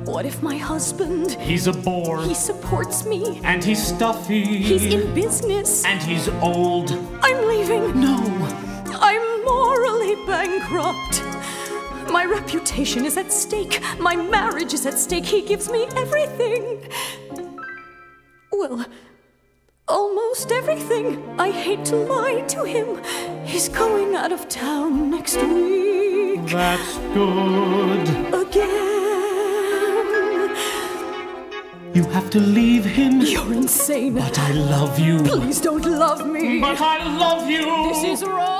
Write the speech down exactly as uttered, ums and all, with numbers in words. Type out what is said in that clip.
What if my husband... He's a bore. He supports me. And he's stuffy. He's in business. And he's old. I'm leaving. No. I'm morally bankrupt. My reputation is at stake. My marriage is at stake. He gives me everything. Well, almost everything. I hate to lie to him. He's going out of town next week. That's good. Again. You have to leave him. You're insane. But I love you. Please don't love me. But I love you. This is wrong.